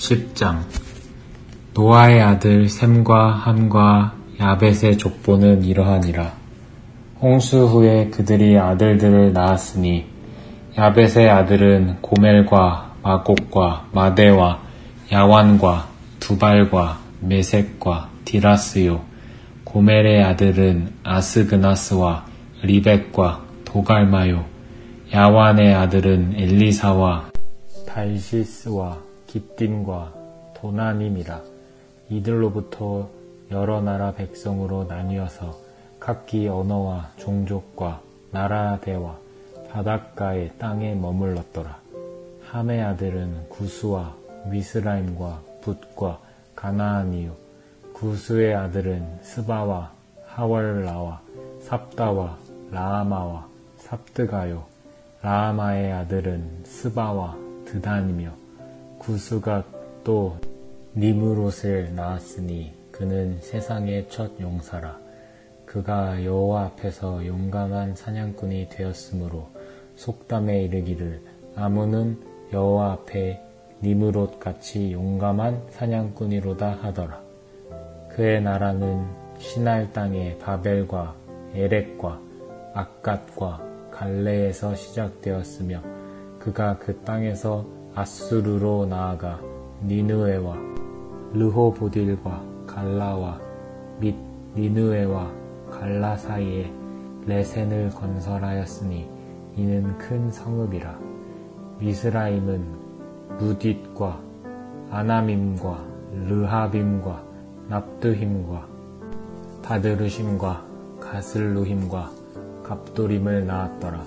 10장. 노아의 아들 셈과 함과 야벳의 족보는 이러하니라. 홍수 후에 그들이 아들들을 낳았으니 야벳의 아들은 고멜과 마곡과 마대와 야완과 두발과 메섹과 디라스요. 고멜의 아들은 아스그나스와 리벡과 도갈마요. 야완의 아들은 엘리사와 달시스와 깃딤과 도나님이라. 이들로부터 여러 나라 백성으로 나뉘어서 각기 언어와 종족과 나라대와 바닷가의 땅에 머물렀더라. 함의 아들은 구스와 미스라임과 붓과 가나안이요. 구스의 아들은 스바와 하월라와 삽다와 라아마와 삽드가요. 라아마의 아들은 스바와 드단이며 구스가 또 니므롯을 낳았으니 그는 세상의 첫 용사라. 그가 여호와 앞에서 용감한 사냥꾼이 되었으므로 속담에 이르기를 아문은 여호와 앞에 니므롯같이 용감한 사냥꾼이로다 하더라. 그의 나라는 시날 땅의 바벨과 에렉과 악갓과 갈레에서 시작되었으며 그가 그 땅에서 아수르로 나아가 니느웨와 르호보딜과 갈라와 및 니느웨와 갈라 사이에 레센을 건설하였으니 이는 큰 성읍이라. 미스라임은 무딧과 아나밈과 르하빔과 납드힘과 바드르심과 가슬루힘과 갑도림을 낳았더라.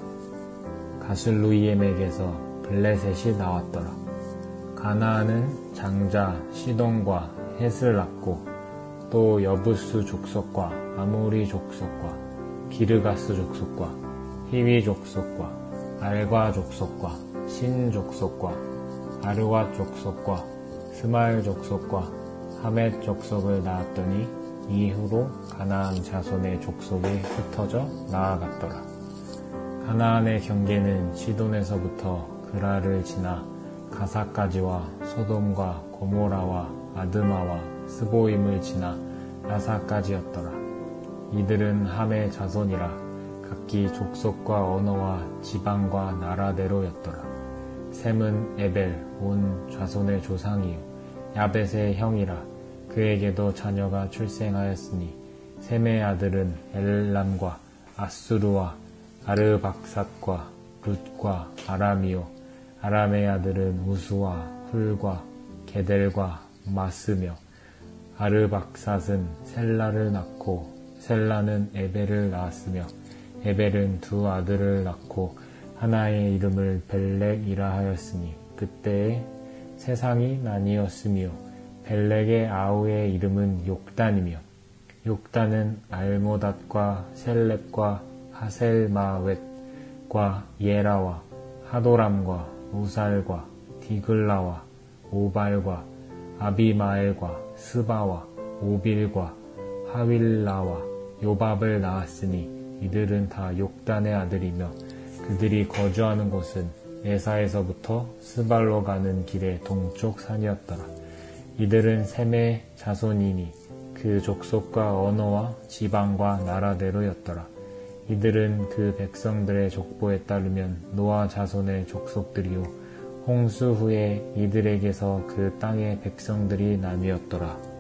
가슬루이엠에게서 블레셋이 나왔더라. 가나안은 장자 시돈과 헷을 낳고 또 여부스 족속과 아모리 족속과 기르가스 족속과 히위 족속과 알과 족속과 신 족속과 아르와 족속과 스마일 족속과 하멧 족속을 낳았더니 이후로 가나안 자손의 족속이 흩어져 나아갔더라. 가나안의 경계는 시돈에서부터 그라를 지나 가사까지와 소돔과 고모라와 아드마와 스보임을 지나 라사까지였더라. 이들은 함의 자손이라 각기 족속과 언어와 지방과 나라대로였더라. 셈은 에벨 온 자손의 조상이요 야벳의 형이라. 그에게도 자녀가 출생하였으니 셈의 아들은 엘람과 아수르와 아르박삿과 룻과 아람이요. 아람의 아들은 우스와 훌과 게델과 마스며 아르박삿은 셀라를 낳고 셀라는 에벨을 낳았으며 에벨은 두 아들을 낳고 하나의 이름을 벨렉이라 하였으니 그때에 세상이 나뉘었으며 벨렉의 아우의 이름은 욕단이며 욕단은 알모닷과 셀렙과 하셀마웻과 예라와 하도람과 우살과 디글라와 오발과 아비마엘과 스바와 오빌과 하윌라와 요밥을 낳았으니 이들은 다 욕단의 아들이며 그들이 거주하는 곳은 에사에서부터 스발로 가는 길의 동쪽 산이었더라. 이들은 셈의 자손이니 그 족속과 언어와 지방과 나라대로였더라. 이들은 그 백성들의 족보에 따르면 노아 자손의 족속들이요 홍수 후에 이들에게서 그 땅의 백성들이 나뉘었더라.